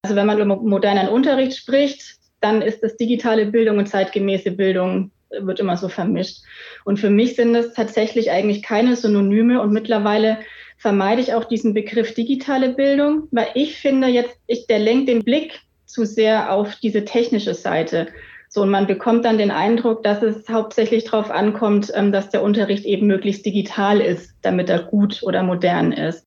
Also wenn man über modernen Unterricht spricht, dann ist das digitale Bildung und zeitgemäße Bildung wird immer so vermischt. Und für mich sind das tatsächlich eigentlich keine Synonyme und mittlerweile vermeide ich auch diesen Begriff digitale Bildung, weil ich finde der lenkt den Blick zu sehr auf diese technische Seite. So, und man bekommt dann den Eindruck, dass es hauptsächlich darauf ankommt, dass der Unterricht eben möglichst digital ist, damit er gut oder modern ist.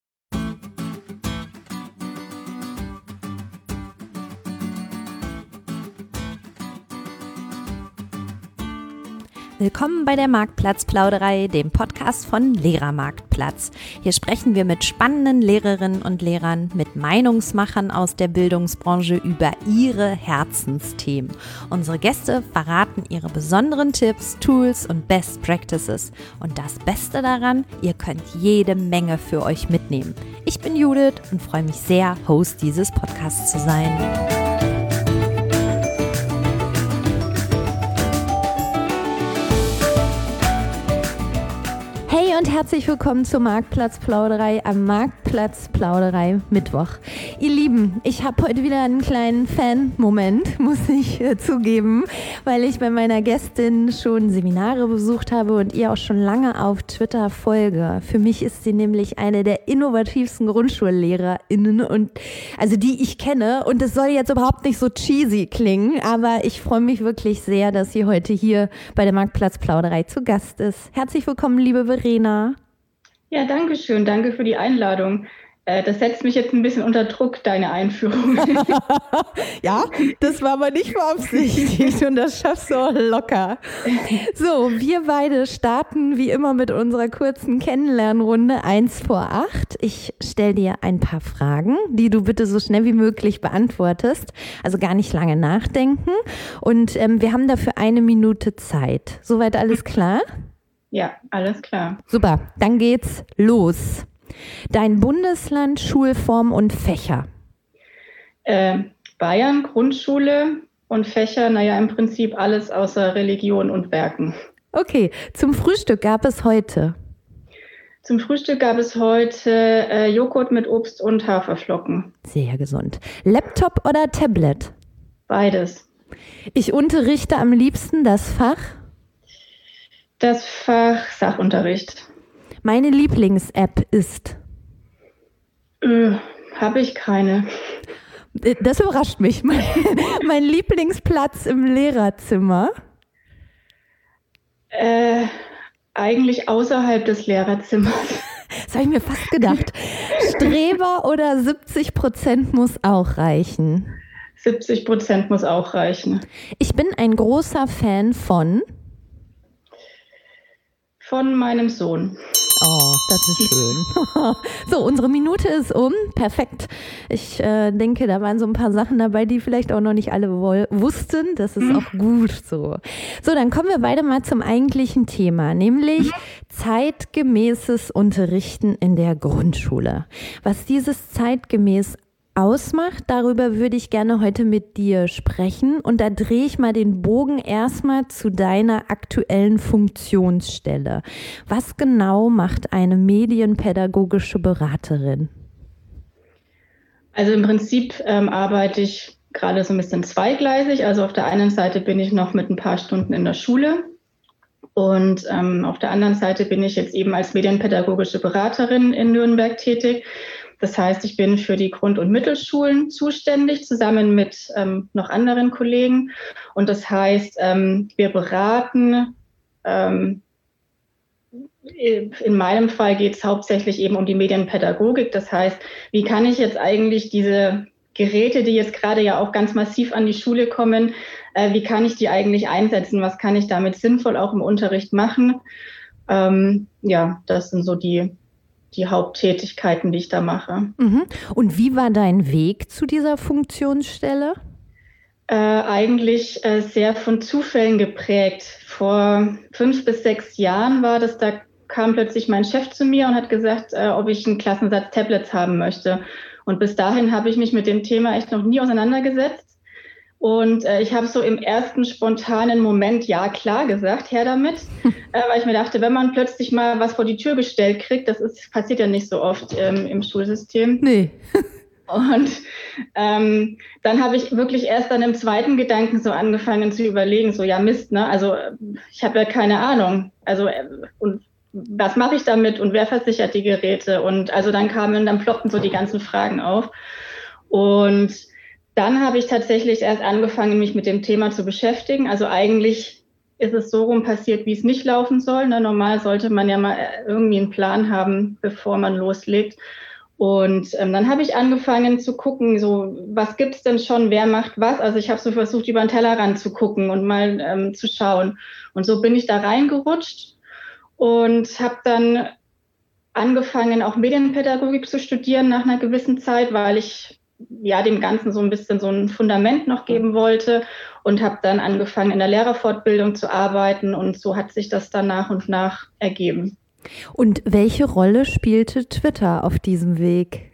Willkommen bei der Marktplatzplauderei, dem Podcast von Lehrermarktplatz. Hier sprechen wir mit spannenden Lehrerinnen und Lehrern, mit Meinungsmachern aus der Bildungsbranche über ihre Herzensthemen. Unsere Gäste verraten ihre besonderen Tipps, Tools und Best Practices. Und das Beste daran, ihr könnt jede Menge für euch mitnehmen. Ich bin Judith und freue mich sehr, Host dieses Podcasts zu sein. Hey und herzlich willkommen zur Marktplatzplauderei am Marktplatzplauderei Mittwoch. Ihr Lieben, ich habe heute wieder einen kleinen Fan-Moment, muss ich zugeben, weil ich bei meiner Gästin schon Seminare besucht habe und ihr auch schon lange auf Twitter folge. Für mich ist sie nämlich eine der innovativsten GrundschullehrerInnen und also die ich kenne, und es soll jetzt überhaupt nicht so cheesy klingen, aber ich freue mich wirklich sehr, dass sie heute hier bei der Marktplatzplauderei zu Gast ist. Herzlich willkommen, liebe Verena. Ja, danke schön. Danke für die Einladung. Das setzt mich jetzt ein bisschen unter Druck, deine Einführung. Ja, das war aber nicht beabsichtigt und das schaffst du auch locker. So, wir beide starten wie immer mit unserer kurzen Kennenlernrunde 1 vor 8. Ich stelle dir ein paar Fragen, die du bitte so schnell wie möglich beantwortest. Also gar nicht lange nachdenken. Und wir haben dafür 1 Minute Zeit. Soweit alles klar? Ja, alles klar. Super, dann geht's los. Dein Bundesland, Schulform und Fächer? Bayern, Grundschule und Fächer, im Prinzip alles außer Religion und Werken. Okay, zum Frühstück gab es heute? Zum Frühstück gab es heute Joghurt mit Obst und Haferflocken. Sehr gesund. Laptop oder Tablet? Beides. Ich unterrichte am liebsten das Fach? Das Fach Sachunterricht. Meine Lieblings-App ist? Habe ich keine. Das überrascht mich. Mein Lieblingsplatz im Lehrerzimmer? Eigentlich außerhalb des Lehrerzimmers. Das habe ich mir fast gedacht. Streber oder 70% muss auch reichen? 70% muss auch reichen. Ich bin ein großer Fan von meinem Sohn. Oh, das ist schön. So, unsere Minute ist um. Perfekt. Ich denke, da waren so ein paar Sachen dabei, die vielleicht auch noch nicht alle wussten. Das ist auch gut so. So, dann kommen wir beide mal zum eigentlichen Thema, nämlich zeitgemäßes Unterrichten in der Grundschule. Was dieses zeitgemäß ausmacht, darüber würde ich gerne heute mit dir sprechen, und da drehe ich mal den Bogen erstmal zu deiner aktuellen Funktionsstelle. Was genau macht eine medienpädagogische Beraterin? Also im Prinzip arbeite ich gerade so ein bisschen zweigleisig. Also auf der einen Seite bin ich noch mit ein paar Stunden in der Schule und auf der anderen Seite bin ich jetzt eben als medienpädagogische Beraterin in Nürnberg tätig. Das heißt, ich bin für die Grund- und Mittelschulen zuständig, zusammen mit noch anderen Kollegen. Und das heißt, wir beraten, in meinem Fall geht es hauptsächlich eben um die Medienpädagogik. Das heißt, wie kann ich jetzt eigentlich diese Geräte, die jetzt gerade ja auch ganz massiv an die Schule kommen, wie kann ich die eigentlich einsetzen? Was kann ich damit sinnvoll auch im Unterricht machen? Das sind so die Haupttätigkeiten, die ich da mache. Und wie war dein Weg zu dieser Funktionsstelle? Eigentlich sehr von Zufällen geprägt. Vor 5 bis 6 Jahren war das, da kam plötzlich mein Chef zu mir und hat gesagt, ob ich einen Klassensatz Tablets haben möchte. Und bis dahin habe ich mich mit dem Thema echt noch nie auseinandergesetzt. Und ich habe so im ersten spontanen Moment ja klar gesagt, her damit, weil ich mir dachte, wenn man plötzlich mal was vor die Tür gestellt kriegt, passiert ja nicht so oft im Schulsystem. Nee. Und dann habe ich wirklich erst dann im zweiten Gedanken so angefangen zu überlegen, so ja Mist, ne? Also ich habe ja keine Ahnung. Also und was mache ich damit und wer versichert die Geräte? Und also dann ploppten so die ganzen Fragen auf. Und dann habe ich tatsächlich erst angefangen, mich mit dem Thema zu beschäftigen. Also eigentlich ist es so rum passiert, wie es nicht laufen soll. Ne? Normal sollte man ja mal irgendwie einen Plan haben, bevor man loslegt. Und dann habe ich angefangen zu gucken, so was gibt's denn schon, wer macht was. Also ich habe so versucht, über den Tellerrand zu gucken und mal zu schauen. Und so bin ich da reingerutscht und habe dann angefangen, auch Medienpädagogik zu studieren nach einer gewissen Zeit, weil ich ja dem Ganzen so ein bisschen so ein Fundament noch geben wollte und habe dann angefangen, in der Lehrerfortbildung zu arbeiten und so hat sich das dann nach und nach ergeben. Und welche Rolle spielte Twitter auf diesem Weg?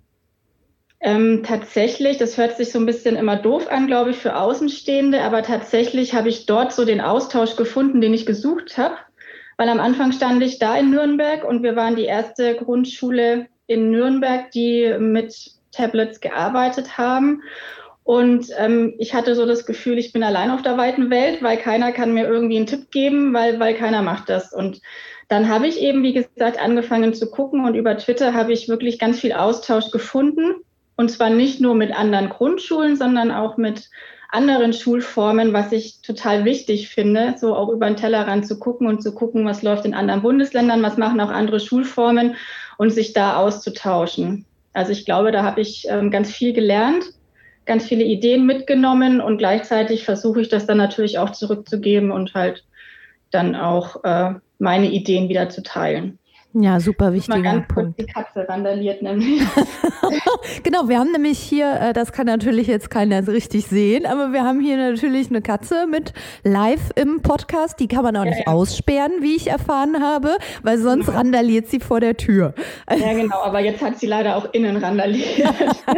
Tatsächlich, das hört sich so ein bisschen immer doof an, glaube ich, für Außenstehende, aber tatsächlich habe ich dort so den Austausch gefunden, den ich gesucht habe, weil am Anfang stand ich da in Nürnberg und wir waren die erste Grundschule in Nürnberg, die mit Tablets gearbeitet haben. Und ich hatte so das Gefühl, ich bin allein auf der weiten Welt, weil keiner kann mir irgendwie einen Tipp geben, weil keiner macht das. Und dann habe ich eben, wie gesagt, angefangen zu gucken und über Twitter habe ich wirklich ganz viel Austausch gefunden. Und zwar nicht nur mit anderen Grundschulen, sondern auch mit anderen Schulformen, was ich total wichtig finde, so auch über den Tellerrand zu gucken und zu gucken, was läuft in anderen Bundesländern, was machen auch andere Schulformen und sich da auszutauschen. Also ich glaube, da habe ich ganz viel gelernt, ganz viele Ideen mitgenommen und gleichzeitig versuche ich das dann natürlich auch zurückzugeben und halt dann auch meine Ideen wieder zu teilen. Ja, super wichtiger ganz Punkt. Kurz die Katze randaliert nämlich. Genau, wir haben nämlich hier, das kann natürlich jetzt keiner richtig sehen, aber wir haben hier natürlich eine Katze mit live im Podcast. Die kann man auch nicht aussperren, wie ich erfahren habe, weil sonst randaliert sie vor der Tür. Ja, genau, aber jetzt hat sie leider auch innen randaliert.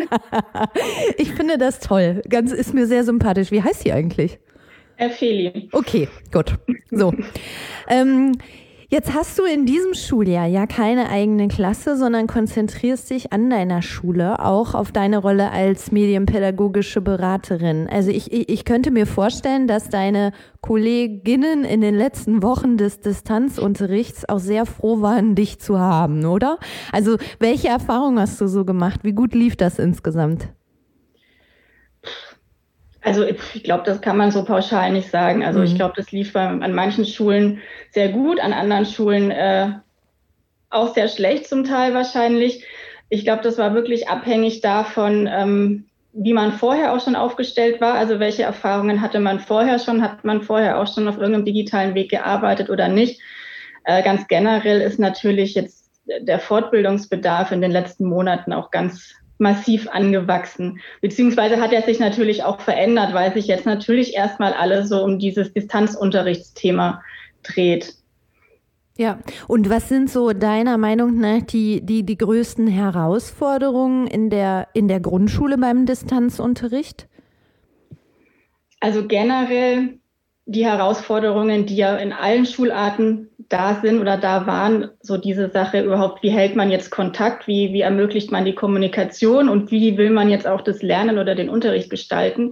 Ich finde das toll. Ist mir sehr sympathisch. Wie heißt sie eigentlich? Feli. Okay, gut. So. Jetzt hast du in diesem Schuljahr ja keine eigene Klasse, sondern konzentrierst dich an deiner Schule auch auf deine Rolle als medienpädagogische Beraterin. Also ich könnte mir vorstellen, dass deine Kolleginnen in den letzten Wochen des Distanzunterrichts auch sehr froh waren, dich zu haben, oder? Also welche Erfahrungen hast du so gemacht? Wie gut lief das insgesamt? Also ich glaube, das kann man so pauschal nicht sagen. Also ich glaube, das lief an manchen Schulen sehr gut, an anderen Schulen auch sehr schlecht zum Teil wahrscheinlich. Ich glaube, das war wirklich abhängig davon, wie man vorher auch schon aufgestellt war. Also welche Erfahrungen hatte man vorher schon? Hat man vorher auch schon auf irgendeinem digitalen Weg gearbeitet oder nicht? Ganz generell ist natürlich jetzt der Fortbildungsbedarf in den letzten Monaten auch ganz massiv angewachsen. Beziehungsweise hat er sich natürlich auch verändert, weil sich jetzt natürlich erstmal alles so um dieses Distanzunterrichtsthema dreht. Ja, und was sind so deiner Meinung nach die größten Herausforderungen in der Grundschule beim Distanzunterricht? Also generell die Herausforderungen, die ja in allen Schularten da sind oder da waren, so diese Sache überhaupt, wie hält man jetzt Kontakt, wie ermöglicht man die Kommunikation und wie will man jetzt auch das Lernen oder den Unterricht gestalten.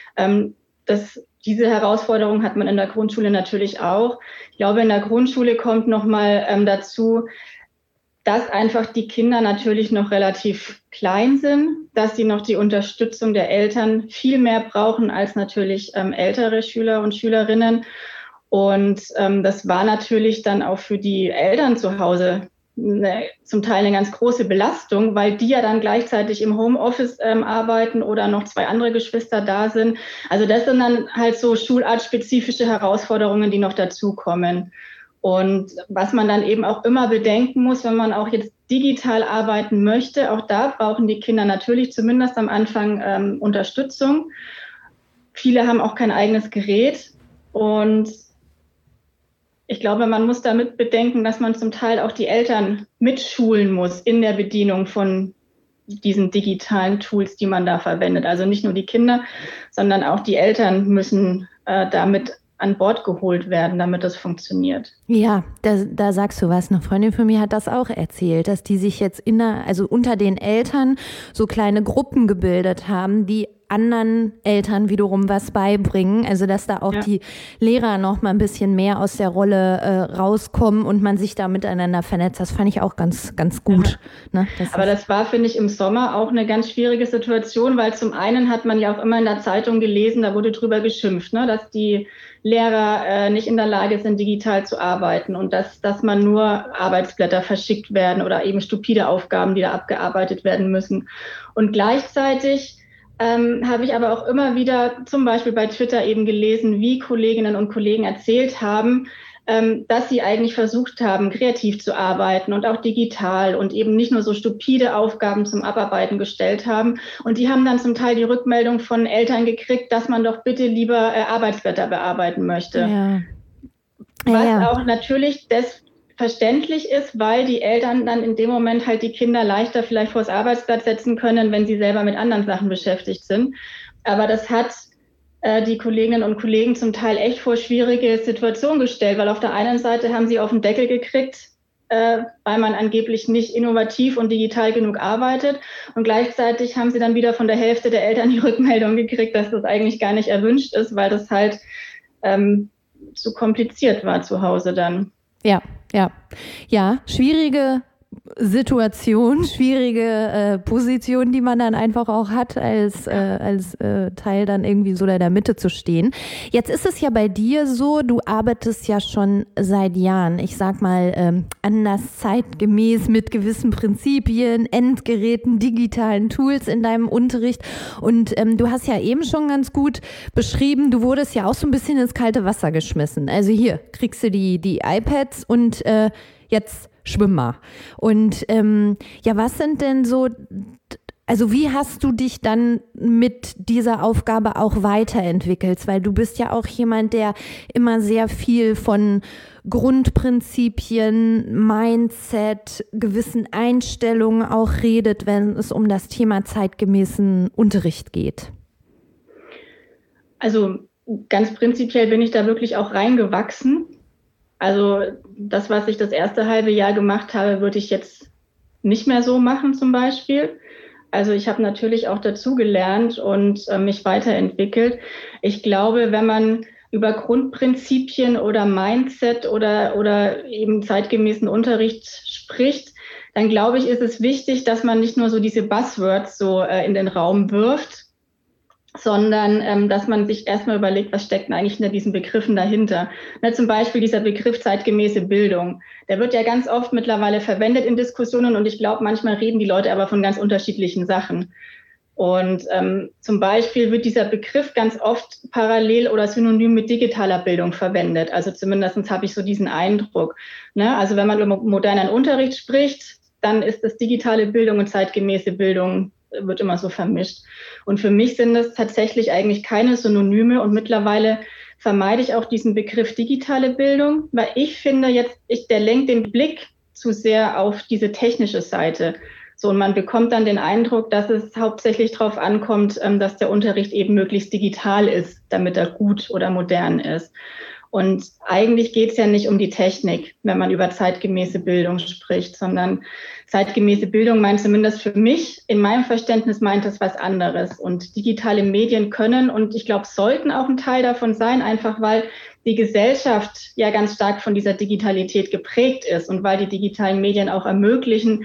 Diese Herausforderung hat man in der Grundschule natürlich auch. Ich glaube, in der Grundschule kommt nochmal dazu, dass einfach die Kinder natürlich noch relativ klein sind, dass sie noch die Unterstützung der Eltern viel mehr brauchen als natürlich ältere Schüler und Schülerinnen. Und das war natürlich dann auch für die Eltern zu Hause zum Teil eine ganz große Belastung, weil die ja dann gleichzeitig im Homeoffice arbeiten oder noch 2 andere Geschwister da sind. Also das sind dann halt so schulartspezifische Herausforderungen, die noch dazukommen. Und was man dann eben auch immer bedenken muss, wenn man auch jetzt digital arbeiten möchte, auch da brauchen die Kinder natürlich zumindest am Anfang Unterstützung. Viele haben auch kein eigenes Gerät und ich glaube, man muss damit bedenken, dass man zum Teil auch die Eltern mitschulen muss in der Bedienung von diesen digitalen Tools, die man da verwendet. Also nicht nur die Kinder, sondern auch die Eltern müssen damit an Bord geholt werden, damit das funktioniert. Ja, da sagst du was. Eine Freundin von mir hat das auch erzählt, dass die sich jetzt also unter den Eltern so kleine Gruppen gebildet haben, die anderen Eltern wiederum was beibringen. Also dass da auch die Lehrer noch mal ein bisschen mehr aus der Rolle rauskommen und man sich da miteinander vernetzt. Das fand ich auch ganz, ganz gut. Ja. Ne? Aber das war, finde ich, im Sommer auch eine ganz schwierige Situation, weil zum einen hat man ja auch immer in der Zeitung gelesen, da wurde drüber geschimpft, ne, dass die Lehrer nicht in der Lage sind, digital zu arbeiten und dass man nur Arbeitsblätter verschickt werden oder eben stupide Aufgaben, die da abgearbeitet werden müssen. Und gleichzeitig habe ich aber auch immer wieder zum Beispiel bei Twitter eben gelesen, wie Kolleginnen und Kollegen erzählt haben, dass sie eigentlich versucht haben, kreativ zu arbeiten und auch digital und eben nicht nur so stupide Aufgaben zum Abarbeiten gestellt haben. Und die haben dann zum Teil die Rückmeldung von Eltern gekriegt, dass man doch bitte lieber Arbeitsblätter bearbeiten möchte. Ja. Was auch natürlich verständlich ist, weil die Eltern dann in dem Moment halt die Kinder leichter vielleicht vors Arbeitsblatt setzen können, wenn sie selber mit anderen Sachen beschäftigt sind. Aber das hat die Kolleginnen und Kollegen zum Teil echt vor schwierige Situationen gestellt, weil auf der einen Seite haben sie auf den Deckel gekriegt, weil man angeblich nicht innovativ und digital genug arbeitet. Und gleichzeitig haben sie dann wieder von der Hälfte der Eltern die Rückmeldung gekriegt, dass das eigentlich gar nicht erwünscht ist, weil das halt zu kompliziert war zu Hause dann. Ja, schwierige Situation, schwierige Position, die man dann einfach auch hat, als Teil dann irgendwie so in der Mitte zu stehen. Jetzt ist es ja bei dir so, du arbeitest ja schon seit Jahren, ich sag mal anders zeitgemäß mit gewissen Prinzipien, Endgeräten, digitalen Tools in deinem Unterricht und du hast ja eben schon ganz gut beschrieben, du wurdest ja auch so ein bisschen ins kalte Wasser geschmissen. Also hier kriegst du die iPads und jetzt schwimm mal. Und was sind denn so, also wie hast du dich dann mit dieser Aufgabe auch weiterentwickelt? Weil du bist ja auch jemand, der immer sehr viel von Grundprinzipien, Mindset, gewissen Einstellungen auch redet, wenn es um das Thema zeitgemäßen Unterricht geht. Also ganz prinzipiell bin ich da wirklich auch reingewachsen. Also das, was ich das erste halbe Jahr gemacht habe, würde ich jetzt nicht mehr so machen zum Beispiel. Also ich habe natürlich auch dazugelernt und mich weiterentwickelt. Ich glaube, wenn man über Grundprinzipien oder Mindset oder eben zeitgemäßen Unterricht spricht, dann glaube ich, ist es wichtig, dass man nicht nur so diese Buzzwords so in den Raum wirft, sondern dass man sich erstmal überlegt, was steckt denn eigentlich hinter diesen Begriffen dahinter. Zum Beispiel dieser Begriff zeitgemäße Bildung. Der wird ja ganz oft mittlerweile verwendet in Diskussionen und ich glaube, manchmal reden die Leute aber von ganz unterschiedlichen Sachen. Und zum Beispiel wird dieser Begriff ganz oft parallel oder synonym mit digitaler Bildung verwendet. Also zumindest habe ich so diesen Eindruck. Also wenn man über modernen Unterricht spricht, dann ist das digitale Bildung und zeitgemäße Bildung wird immer so vermischt. Und für mich sind das tatsächlich eigentlich keine Synonyme und mittlerweile vermeide ich auch diesen Begriff digitale Bildung, weil ich finde der lenkt den Blick zu sehr auf diese technische Seite. So, und man bekommt dann den Eindruck, dass es hauptsächlich darauf ankommt, dass der Unterricht eben möglichst digital ist, damit er gut oder modern ist. Und eigentlich geht es ja nicht um die Technik, wenn man über zeitgemäße Bildung spricht, sondern zeitgemäße Bildung meint zumindest für mich, in meinem Verständnis meint es was anderes. Und digitale Medien können und ich glaube, sollten auch ein Teil davon sein, einfach weil die Gesellschaft ja ganz stark von dieser Digitalität geprägt ist und weil die digitalen Medien auch ermöglichen,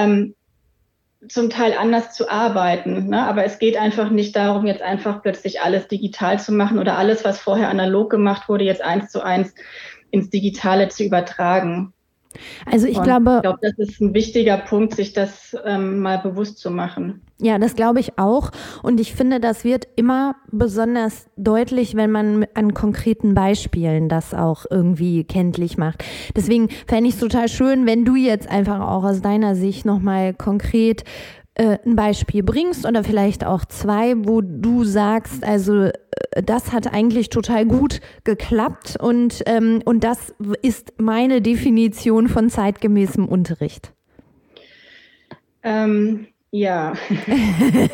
zum Teil anders zu arbeiten. Aber es geht einfach nicht darum, jetzt einfach plötzlich alles digital zu machen oder alles, was vorher analog gemacht wurde, jetzt 1:1 ins Digitale zu übertragen. Also ich glaube, das ist ein wichtiger Punkt, sich das mal bewusst zu machen. Ja, das glaube ich auch. Und ich finde, das wird immer besonders deutlich, wenn man an konkreten Beispielen das auch irgendwie kenntlich macht. Deswegen fände ich es total schön, wenn du jetzt einfach auch aus deiner Sicht nochmal konkret ein Beispiel bringst oder vielleicht auch zwei, wo du sagst, also das hat eigentlich total gut geklappt und das ist meine Definition von zeitgemäßem Unterricht. Ja,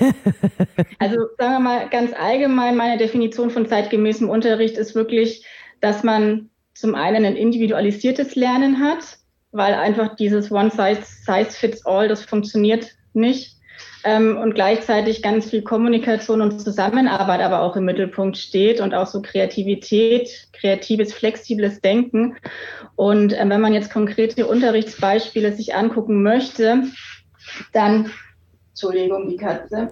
also sagen wir mal ganz allgemein, meine Definition von zeitgemäßem Unterricht ist wirklich dass man zum einen ein individualisiertes Lernen hat, weil einfach dieses One-Size-Fits-All, das funktioniert nicht. Und gleichzeitig ganz viel Kommunikation und Zusammenarbeit aber auch im Mittelpunkt steht und auch so Kreativität, kreatives, flexibles Denken. Und wenn man jetzt konkrete Unterrichtsbeispiele sich angucken möchte, dann, Entschuldigung, die Katze.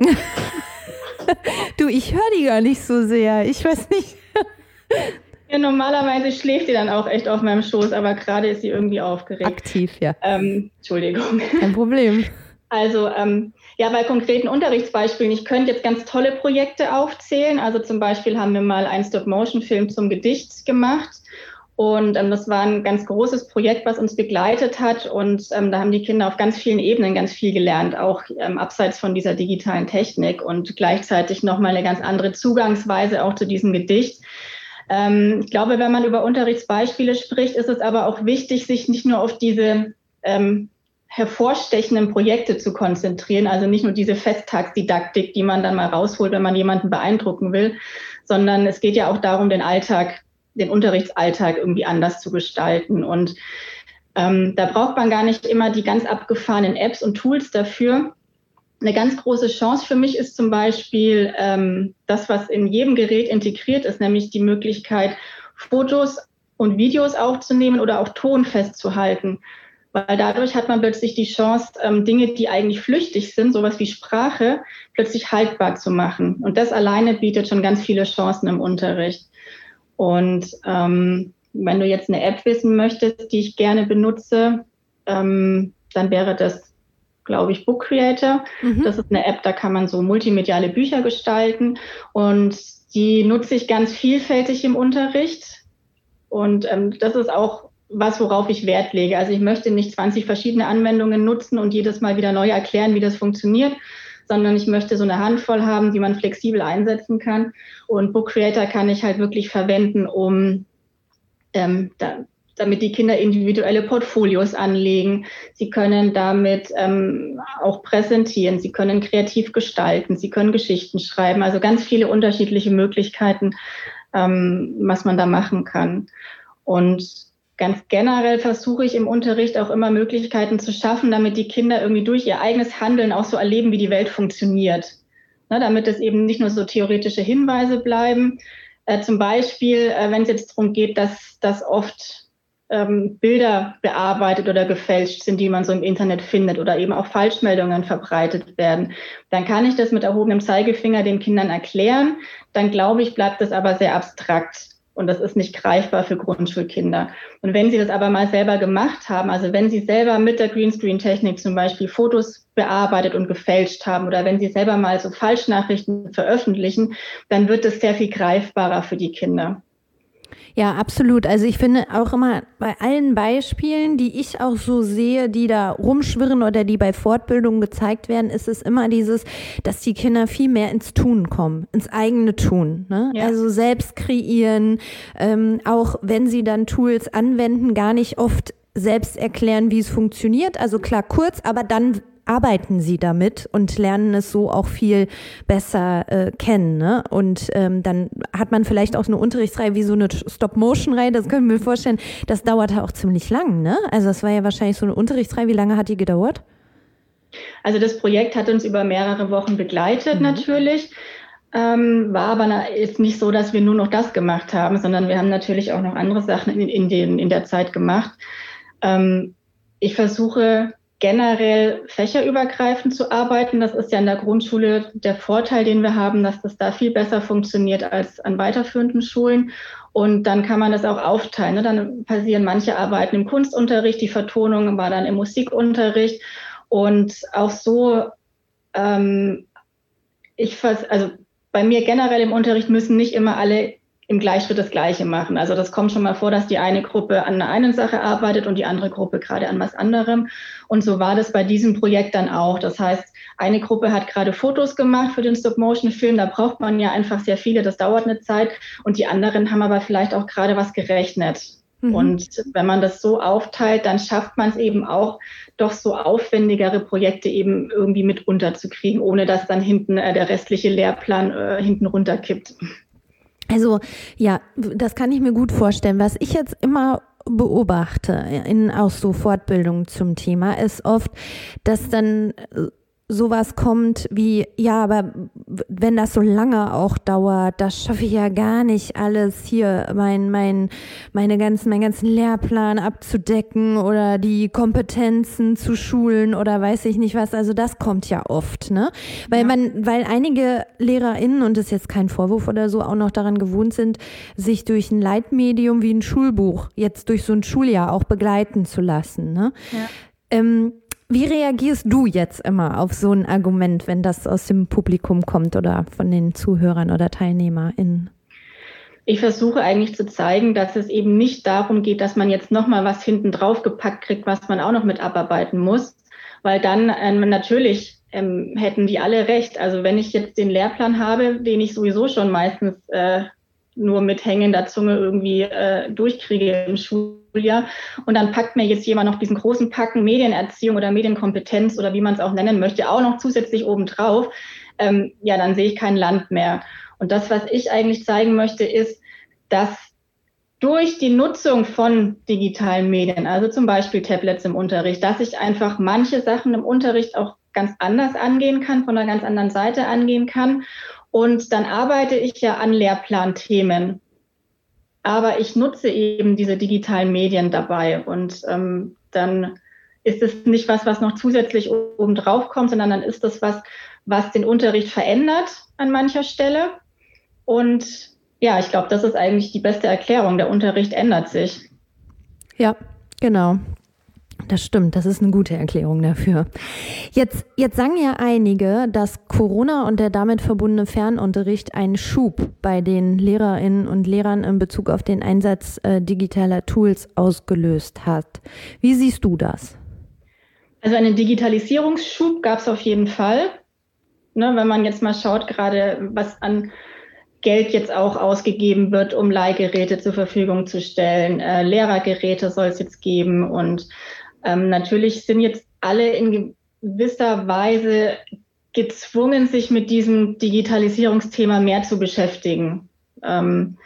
Du, ich höre die gar nicht so sehr. Ich weiß nicht. Ja, normalerweise schläft die dann auch echt auf meinem Schoß, aber gerade ist sie irgendwie aufgeregt. Aktiv, ja. Entschuldigung. Kein Problem. Also ja, bei konkreten Unterrichtsbeispielen, ich könnte jetzt ganz tolle Projekte aufzählen. Also zum Beispiel haben wir mal einen Stop-Motion-Film zum Gedicht gemacht. Und das war ein ganz großes Projekt, was uns begleitet hat. Und da haben die Kinder auf ganz vielen Ebenen ganz viel gelernt, auch abseits von dieser digitalen Technik und gleichzeitig nochmal eine ganz andere Zugangsweise auch zu diesem Gedicht. Ich glaube, wenn man über Unterrichtsbeispiele spricht, ist es aber auch wichtig, sich nicht nur auf diese hervorstechenden Projekte zu konzentrieren, also nicht nur diese Festtagsdidaktik, die man dann mal rausholt, wenn man jemanden beeindrucken will, sondern es geht ja auch darum, den Unterrichtsalltag irgendwie anders zu gestalten. Und da braucht man gar nicht immer die ganz abgefahrenen Apps und Tools dafür. Eine ganz große Chance für mich ist zum Beispiel das, was in jedem Gerät integriert ist, nämlich die Möglichkeit, Fotos und Videos aufzunehmen oder auch Ton festzuhalten. Weil dadurch hat man plötzlich die Chance, Dinge, die eigentlich flüchtig sind, sowas wie Sprache, plötzlich haltbar zu machen. Und das alleine bietet schon ganz viele Chancen im Unterricht. Und wenn du jetzt eine App wissen möchtest, die ich gerne benutze, dann wäre das, glaube ich, Book Creator. Das ist eine App, da kann man so multimediale Bücher gestalten. Und die nutze ich ganz vielfältig im Unterricht. Und das ist auch was, worauf ich Wert lege. Also ich möchte nicht 20 verschiedene Anwendungen nutzen und jedes Mal wieder neu erklären, wie das funktioniert, sondern ich möchte so eine Handvoll haben, die man flexibel einsetzen kann. Und Book Creator kann ich halt wirklich verwenden, um damit die Kinder individuelle Portfolios anlegen. Sie können damit auch präsentieren, sie können kreativ gestalten, sie können Geschichten schreiben. Also ganz viele unterschiedliche Möglichkeiten, was man da machen kann. Und ganz generell versuche ich im Unterricht auch immer Möglichkeiten zu schaffen, damit die Kinder irgendwie durch ihr eigenes Handeln auch so erleben, wie die Welt funktioniert. Ne, damit es eben nicht nur so theoretische Hinweise bleiben. Zum Beispiel, wenn es jetzt darum geht, dass oft Bilder bearbeitet oder gefälscht sind, die man so im Internet findet oder eben auch Falschmeldungen verbreitet werden, dann kann ich das mit erhobenem Zeigefinger den Kindern erklären. Dann glaube ich, bleibt das aber sehr abstrakt. Und das ist nicht greifbar für Grundschulkinder. Und wenn sie das aber mal selber gemacht haben, also wenn sie selber mit der Greenscreen-Technik zum Beispiel Fotos bearbeitet und gefälscht haben oder wenn sie selber mal so Falschnachrichten veröffentlichen, dann wird es sehr viel greifbarer für die Kinder. Ja, absolut. Also ich finde auch immer bei allen Beispielen, die ich auch so sehe, die da rumschwirren oder die bei Fortbildungen gezeigt werden, ist es immer dieses, dass die Kinder viel mehr ins Tun kommen, ins eigene Tun. Ne? Ja. Also selbst kreieren, auch wenn sie dann Tools anwenden, gar nicht oft selbst erklären, wie es funktioniert. Also klar kurz, aber dann arbeiten sie damit und lernen es so auch viel besser kennen. Ne? Und dann hat man vielleicht auch eine Unterrichtsreihe wie so eine Stop-Motion-Reihe, das können wir mir vorstellen, das dauerte auch ziemlich lang. Ne? Also das war ja wahrscheinlich so eine Unterrichtsreihe. Wie lange hat die gedauert? Also das Projekt hat uns über mehrere Wochen begleitet natürlich. War aber jetzt nicht so, dass wir nur noch das gemacht haben, sondern wir haben natürlich auch noch andere Sachen in der Zeit gemacht. Ich versuche generell fächerübergreifend zu arbeiten. Das ist ja in der Grundschule der Vorteil, den wir haben, dass das da viel besser funktioniert als an weiterführenden Schulen. Und dann kann man das auch aufteilen. Ne? Dann passieren manche Arbeiten im Kunstunterricht, die Vertonung war dann im Musikunterricht. Und auch so, also bei mir generell im Unterricht müssen nicht immer alle im Gleichschritt das Gleiche machen. Also das kommt schon mal vor, dass die eine Gruppe an einer Sache arbeitet und die andere Gruppe gerade an was anderem. Und so war das bei diesem Projekt dann auch. Das heißt, eine Gruppe hat gerade Fotos gemacht für den Stop-Motion-Film. Da braucht man ja einfach sehr viele. Das dauert eine Zeit. Und die anderen haben aber vielleicht auch gerade was gerechnet. Und wenn man das so aufteilt, dann schafft man es eben auch, doch so aufwendigere Projekte eben irgendwie mit unterzukriegen, ohne dass dann hinten der restliche Lehrplan hinten runterkippt. Also ja, das kann ich mir gut vorstellen. Was ich jetzt immer beobachte in auch so Fortbildungen zum Thema, ist oft, dass dann sowas kommt wie, ja, aber wenn das so lange auch dauert, das schaffe ich ja gar nicht alles hier, meinen ganzen Lehrplan abzudecken oder die Kompetenzen zu schulen oder weiß ich nicht was. Also das kommt ja oft, ne? Weil einige LehrerInnen, und das ist jetzt kein Vorwurf oder so, auch noch daran gewohnt sind, sich durch ein Leitmedium wie ein Schulbuch jetzt durch so ein Schuljahr auch begleiten zu lassen, ne? Ja. Wie reagierst du jetzt immer auf so ein Argument, wenn das aus dem Publikum kommt oder von den Zuhörern oder TeilnehmerInnen? Ich versuche eigentlich zu zeigen, dass es eben nicht darum geht, dass man jetzt nochmal was hinten drauf gepackt kriegt, was man auch noch mit abarbeiten muss, weil dann natürlich hätten die alle recht. Also wenn ich jetzt den Lehrplan habe, den ich sowieso schon meistens nur mit hängender Zunge irgendwie durchkriege im Schuljahr. Und dann packt mir jetzt jemand noch diesen großen Packen Medienerziehung oder Medienkompetenz oder wie man es auch nennen möchte, auch noch zusätzlich obendrauf. Ja, dann sehe ich kein Land mehr. Und das, was ich eigentlich zeigen möchte, ist, dass durch die Nutzung von digitalen Medien, also zum Beispiel Tablets im Unterricht, dass ich einfach manche Sachen im Unterricht auch ganz anders angehen kann, von einer ganz anderen Seite angehen kann. Und dann arbeite ich ja an Lehrplanthemen. Aber ich nutze eben diese digitalen Medien dabei. Und dann ist es nicht was noch zusätzlich oben drauf kommt, sondern dann ist das was den Unterricht verändert an mancher Stelle. Und ja, ich glaube, das ist eigentlich die beste Erklärung. Der Unterricht ändert sich. Ja, genau. Das stimmt, das ist eine gute Erklärung dafür. Jetzt sagen ja einige, dass Corona und der damit verbundene Fernunterricht einen Schub bei den LehrerInnen und Lehrern in Bezug auf den Einsatz digitaler Tools ausgelöst hat. Wie siehst du das? Also einen Digitalisierungsschub gab es auf jeden Fall. Ne, wenn man jetzt mal schaut, gerade was an Geld jetzt auch ausgegeben wird, um Leihgeräte zur Verfügung zu stellen. Lehrergeräte soll es jetzt geben und natürlich sind jetzt alle in gewisser Weise gezwungen, sich mit diesem Digitalisierungsthema mehr zu beschäftigen. Das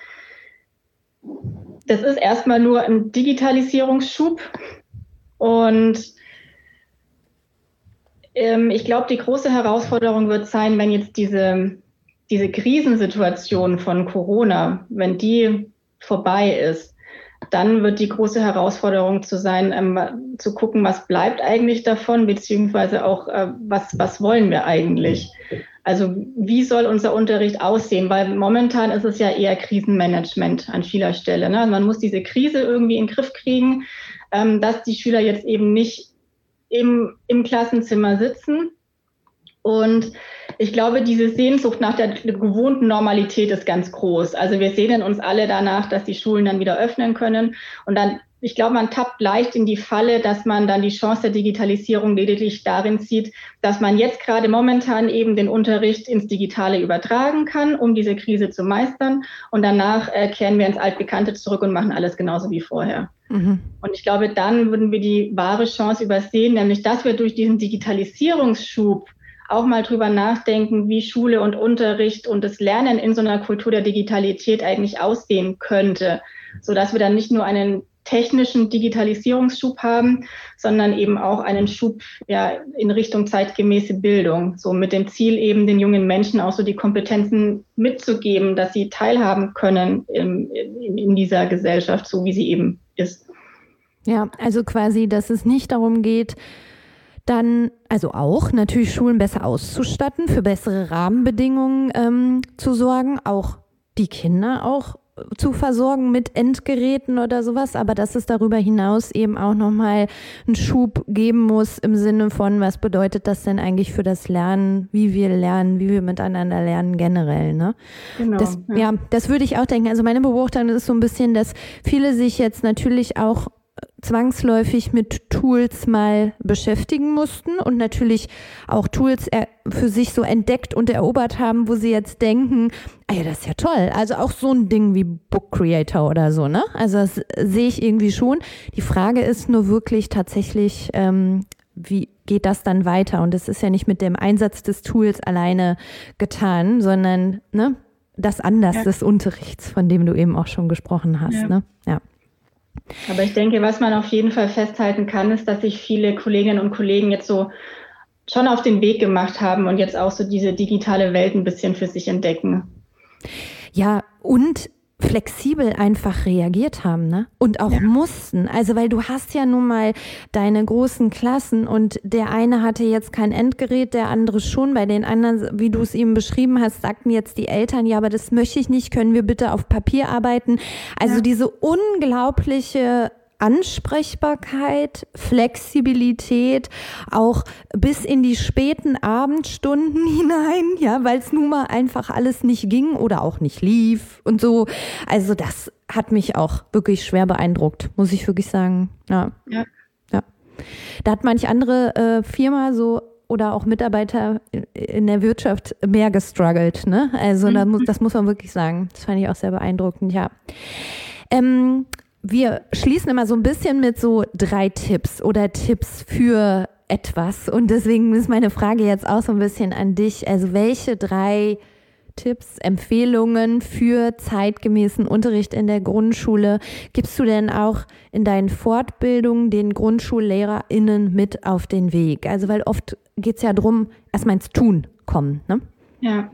ist erstmal nur ein Digitalisierungsschub und ich glaube, die große Herausforderung wird sein, wenn jetzt diese Krisensituation von Corona, wenn die vorbei ist, dann wird die große Herausforderung zu sein, zu gucken, was bleibt eigentlich davon, beziehungsweise auch, was wollen wir eigentlich? Also wie soll unser Unterricht aussehen? Weil momentan ist es ja eher Krisenmanagement an vieler Stelle. Ne? Man muss diese Krise irgendwie in den Griff kriegen, dass die Schüler jetzt eben nicht im Klassenzimmer sitzen. Und ich glaube, diese Sehnsucht nach der gewohnten Normalität ist ganz groß. Also wir sehnen uns alle danach, dass die Schulen dann wieder öffnen können. Und dann, ich glaube, man tappt leicht in die Falle, dass man dann die Chance der Digitalisierung lediglich darin sieht, dass man jetzt gerade momentan eben den Unterricht ins Digitale übertragen kann, um diese Krise zu meistern. Und danach kehren wir ins Altbekannte zurück und machen alles genauso wie vorher. Mhm. Und ich glaube, dann würden wir die wahre Chance übersehen, nämlich dass wir durch diesen Digitalisierungsschub auch mal drüber nachdenken, wie Schule und Unterricht und das Lernen in so einer Kultur der Digitalität eigentlich aussehen könnte, sodass wir dann nicht nur einen technischen Digitalisierungsschub haben, sondern eben auch einen Schub in Richtung zeitgemäße Bildung, so mit dem Ziel eben den jungen Menschen auch so die Kompetenzen mitzugeben, dass sie teilhaben können in dieser Gesellschaft, so wie sie eben ist. Ja, also quasi, dass es nicht darum geht, dann also auch natürlich Schulen besser auszustatten, für bessere Rahmenbedingungen zu sorgen, auch die Kinder auch zu versorgen mit Endgeräten oder sowas, aber dass es darüber hinaus eben auch nochmal einen Schub geben muss im Sinne von, was bedeutet das denn eigentlich für das Lernen, wie wir miteinander lernen generell, ne? Genau. Das würde ich auch denken. Also meine Beobachtung ist so ein bisschen, dass viele sich jetzt natürlich auch zwangsläufig mit Tools mal beschäftigen mussten und natürlich auch Tools für sich so entdeckt und erobert haben, wo sie jetzt denken, ja, das ist ja toll. Also auch so ein Ding wie Book Creator oder so, ne? Also das sehe ich irgendwie schon. Die Frage ist nur wirklich tatsächlich, wie geht das dann weiter? Und das ist ja nicht mit dem Einsatz des Tools alleine getan, sondern, ne? das Anders des Unterrichts, von dem du eben auch schon gesprochen hast. Ja. Ne? Ja. Aber ich denke, was man auf jeden Fall festhalten kann, ist, dass sich viele Kolleginnen und Kollegen jetzt so schon auf den Weg gemacht haben und jetzt auch so diese digitale Welt ein bisschen für sich entdecken. Ja, und flexibel einfach reagiert haben, ne? Und auch mussten. Also, weil du hast ja nun mal deine großen Klassen und der eine hatte jetzt kein Endgerät, der andere schon. Bei den anderen, wie du es eben beschrieben hast, sagten jetzt die Eltern, ja, aber das möchte ich nicht, können wir bitte auf Papier arbeiten? Also diese unglaubliche Ansprechbarkeit, Flexibilität, auch bis in die späten Abendstunden hinein, ja, weil es nun mal einfach alles nicht ging oder auch nicht lief und so. Also das hat mich auch wirklich schwer beeindruckt, muss ich wirklich sagen. Ja. Da hat manch andere Firma so oder auch Mitarbeiter in der Wirtschaft mehr gestruggelt, ne? Also das muss man wirklich sagen. Das fand ich auch sehr beeindruckend, ja. Wir schließen immer so ein bisschen mit so 3 Tipps oder Tipps für etwas. Und deswegen ist meine Frage jetzt auch so ein bisschen an dich. Also welche 3 Tipps, Empfehlungen für zeitgemäßen Unterricht in der Grundschule gibst du denn auch in deinen Fortbildungen den GrundschullehrerInnen mit auf den Weg? Also weil oft geht es ja darum, erstmal ins Tun kommen, ne? Ja.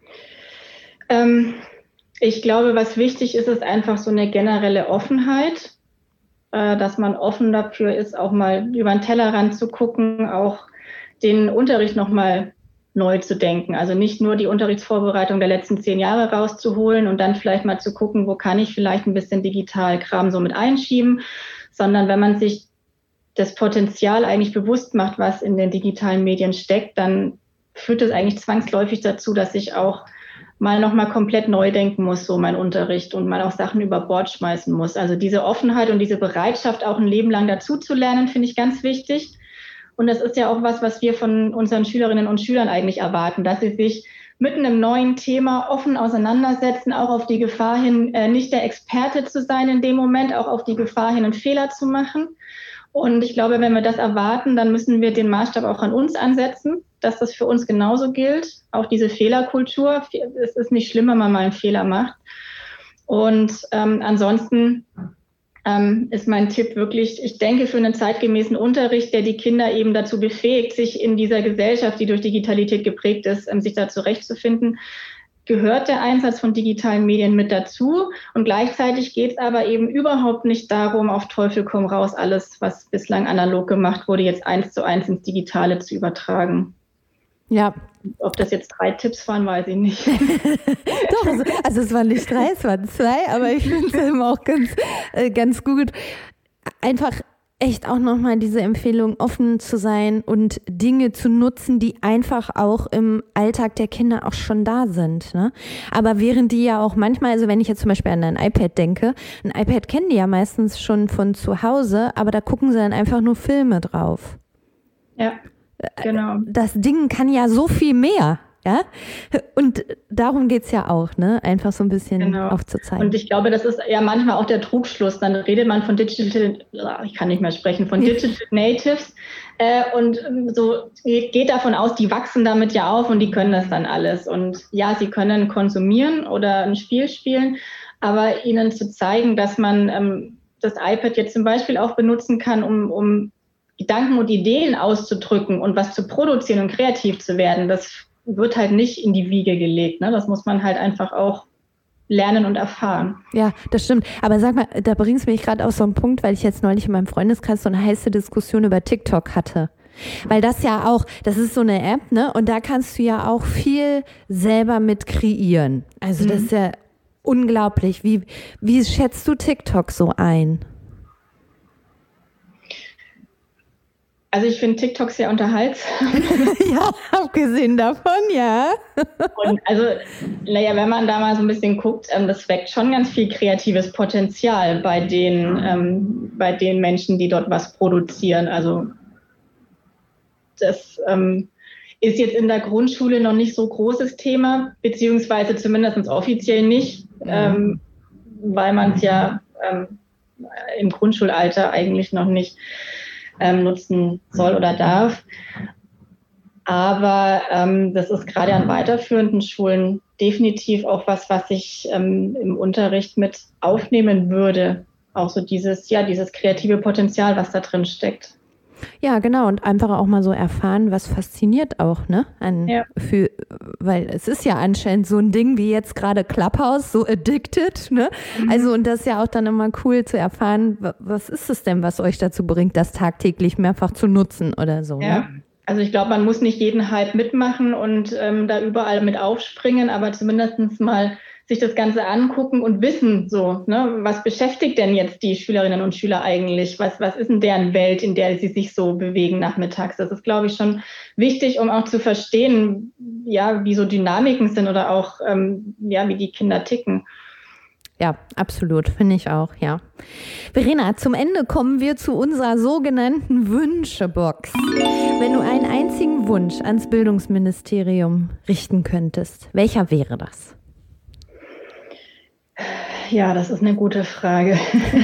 Ich glaube, was wichtig ist, ist einfach so eine generelle Offenheit, dass man offen dafür ist, auch mal über den Tellerrand zu gucken, auch den Unterricht nochmal neu zu denken. Also nicht nur die Unterrichtsvorbereitung der letzten 10 Jahre rauszuholen und dann vielleicht mal zu gucken, wo kann ich vielleicht ein bisschen Digitalkram so mit einschieben, sondern wenn man sich das Potenzial eigentlich bewusst macht, was in den digitalen Medien steckt, dann führt es eigentlich zwangsläufig dazu, dass ich auch mal nochmal komplett neu denken muss, so mein Unterricht und mal auch Sachen über Bord schmeißen muss. Also diese Offenheit und diese Bereitschaft, auch ein Leben lang dazu zu lernen, finde ich ganz wichtig. Und das ist ja auch was wir von unseren Schülerinnen und Schülern eigentlich erwarten, dass sie sich mit einem neuen Thema offen auseinandersetzen, auch auf die Gefahr hin, nicht der Experte zu sein in dem Moment, auch auf die Gefahr hin, einen Fehler zu machen. Und ich glaube, wenn wir das erwarten, dann müssen wir den Maßstab auch an uns ansetzen, dass das für uns genauso gilt. Auch diese Fehlerkultur, es ist nicht schlimm, wenn man mal einen Fehler macht. Und ansonsten ist mein Tipp wirklich, ich denke, für einen zeitgemäßen Unterricht, der die Kinder eben dazu befähigt, sich in dieser Gesellschaft, die durch Digitalität geprägt ist, sich da zurechtzufinden, gehört der Einsatz von digitalen Medien mit dazu. Und gleichzeitig geht es aber eben überhaupt nicht darum, auf Teufel komm raus, alles, was bislang analog gemacht wurde, jetzt 1:1 ins Digitale zu übertragen. Ja. Ob das jetzt 3 Tipps waren, weiß ich nicht. Doch, also es waren nicht 3, es waren 2, aber ich finde es eben auch ganz gut. Einfach echt auch nochmal diese Empfehlung, offen zu sein und Dinge zu nutzen, die einfach auch im Alltag der Kinder auch schon da sind. Ne? Aber während die ja auch manchmal, also wenn ich jetzt zum Beispiel an ein iPad denke, ein iPad kennen die ja meistens schon von zu Hause, aber da gucken sie dann einfach nur Filme drauf. Ja, genau. Das Ding kann ja so viel mehr. Ja, und darum geht's ja auch, ne? Einfach so ein bisschen aufzuzeigen. Und ich glaube, das ist ja manchmal auch der Trugschluss. Dann redet man von Digital Natives und so geht davon aus, die wachsen damit ja auf und die können das dann alles. Und ja, sie können konsumieren oder ein Spiel spielen, aber ihnen zu zeigen, dass man das iPad jetzt zum Beispiel auch benutzen kann, um Gedanken und Ideen auszudrücken und was zu produzieren und kreativ zu werden, das wird halt nicht in die Wiege gelegt. Ne? Das muss man halt einfach auch lernen und erfahren. Ja, das stimmt. Aber sag mal, da bringst du mich gerade auf so einen Punkt, weil ich jetzt neulich in meinem Freundeskreis so eine heiße Diskussion über TikTok hatte. Weil das ja auch, das ist so eine App, ne? Und da kannst du ja auch viel selber mit kreieren. Also das ist ja unglaublich. Wie schätzt du TikTok so ein? Also ich finde TikTok sehr unterhaltsam. Ja, abgesehen davon, ja. Und also, naja, wenn man da mal so ein bisschen guckt, das weckt schon ganz viel kreatives Potenzial bei den Menschen, die dort was produzieren. Also das ist jetzt in der Grundschule noch nicht so großes Thema, beziehungsweise zumindest offiziell nicht, weil man es ja im Grundschulalter eigentlich noch nicht nutzen soll oder darf. Aber das ist gerade an weiterführenden Schulen definitiv auch was ich im Unterricht mit aufnehmen würde. Auch so dieses kreative Potenzial, was da drin steckt. Ja, genau. Und einfach auch mal so erfahren, was fasziniert auch, ne? Weil es ist ja anscheinend so ein Ding wie jetzt gerade Clubhouse, so addicted, ne? Also, und das ist ja auch dann immer cool zu erfahren, was ist es denn, was euch dazu bringt, das tagtäglich mehrfach zu nutzen oder so, ja. Ne? Also ich glaube, man muss nicht jeden Hype mitmachen und da überall mit aufspringen, aber zumindest mal sich das Ganze angucken und wissen, so, ne, was beschäftigt denn jetzt die Schülerinnen und Schüler eigentlich? Was ist denn deren Welt, in der sie sich so bewegen nachmittags? Das ist, glaube ich, schon wichtig, um auch zu verstehen, ja, wie so Dynamiken sind oder auch, wie die Kinder ticken. Ja, absolut, finde ich auch, ja. Verena, zum Ende kommen wir zu unserer sogenannten Wünschebox. Wenn du einen einzigen Wunsch ans Bildungsministerium richten könntest, welcher wäre das? Ja, das ist eine gute Frage.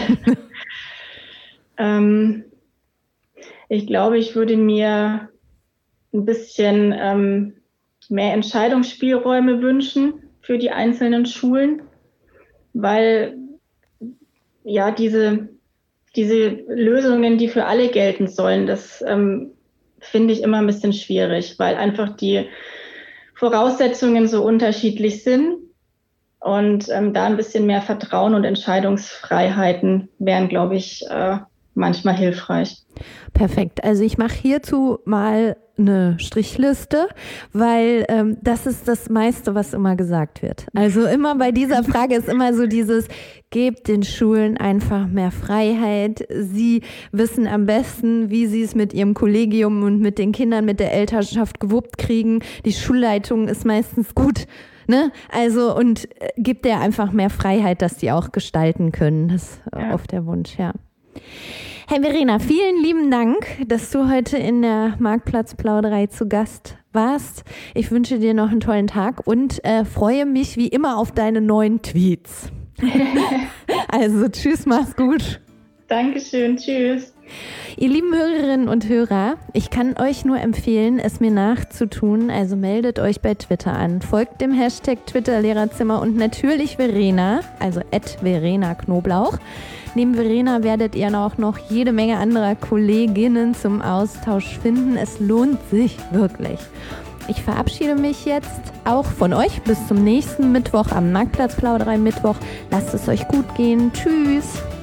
Ich glaube, ich würde mir ein bisschen mehr Entscheidungsspielräume wünschen für die einzelnen Schulen, weil ja diese Lösungen, die für alle gelten sollen, das finde ich immer ein bisschen schwierig, weil einfach die Voraussetzungen so unterschiedlich sind. Und da ein bisschen mehr Vertrauen und Entscheidungsfreiheiten wären, glaube ich, manchmal hilfreich. Perfekt. Also ich mache hierzu mal eine Strichliste, weil das ist das meiste, was immer gesagt wird. Also immer bei dieser Frage ist immer so dieses, gebt den Schulen einfach mehr Freiheit. Sie wissen am besten, wie sie es mit ihrem Kollegium und mit den Kindern, mit der Elternschaft gewuppt kriegen. Die Schulleitung ist meistens gut. Ne? Also, und gibt der einfach mehr Freiheit, dass die auch gestalten können. Das ist oft der Wunsch, ja. Hey Verena, vielen lieben Dank, dass du heute in der Marktplatzplauderei zu Gast warst. Ich wünsche dir noch einen tollen Tag und freue mich wie immer auf deine neuen Tweets. Also, tschüss, mach's gut. Dankeschön, tschüss. Ihr lieben Hörerinnen und Hörer, ich kann euch nur empfehlen, es mir nachzutun, also meldet euch bei Twitter an, folgt dem Hashtag Twitter-Lehrerzimmer und natürlich Verena, also @VerenaKnoblauch. Neben Verena werdet ihr auch noch jede Menge anderer Kolleginnen zum Austausch finden, es lohnt sich wirklich. Ich verabschiede mich jetzt auch von euch bis zum nächsten Mittwoch am Marktplatzplauderei Mittwoch. Lasst es euch gut gehen, tschüss.